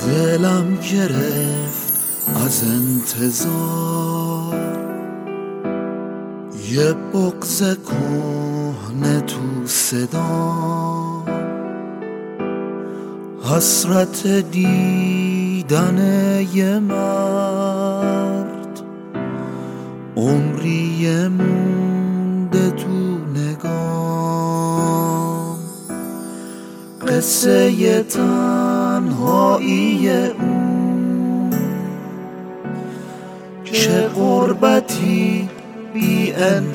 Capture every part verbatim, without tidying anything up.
دلم گرفت از انتظار، یه بغض کهنه تو صدا، حسرت دیدن یه مرد، عمری مونده تو نگام، قصه ی تنهایی اون که غربتی بی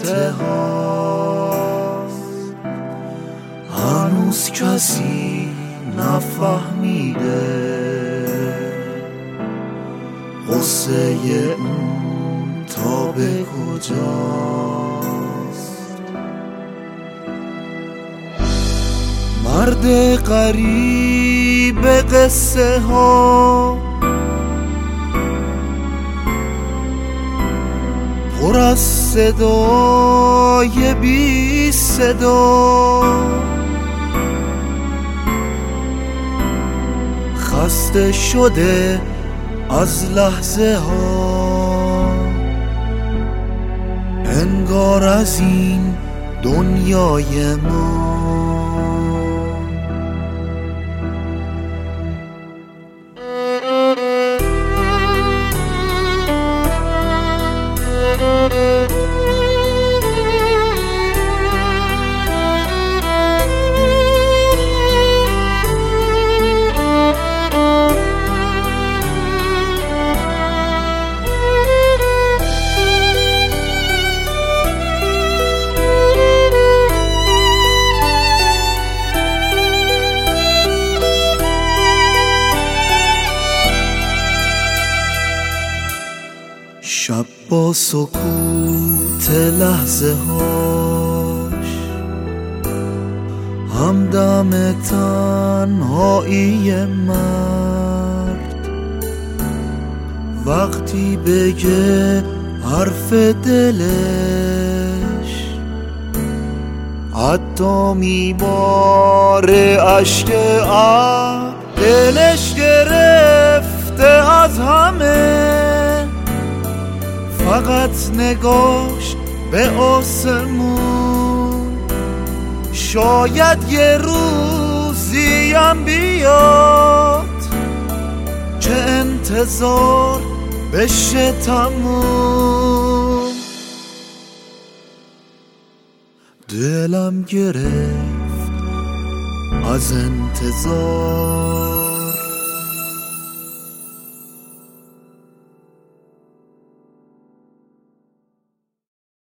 انتهاست، هنوز کسی نفهمیده غصه ی اون تا به کجاست. مرد غریب قصه ها پر از صدای بی صدا، خسته شده از لحظه ها، انگار از این دنیای ما. شب با سکوت لحظه هاش، همدم تنهایی مرد، وقتی بگه حرف دلش، حتی میباره اشک ابر، دلش گرفته از همه، فقط نگاش به آسمون، شاید یه روزی هم بیاد که انتظار بشه تموم. دلم گرفت از انتظار،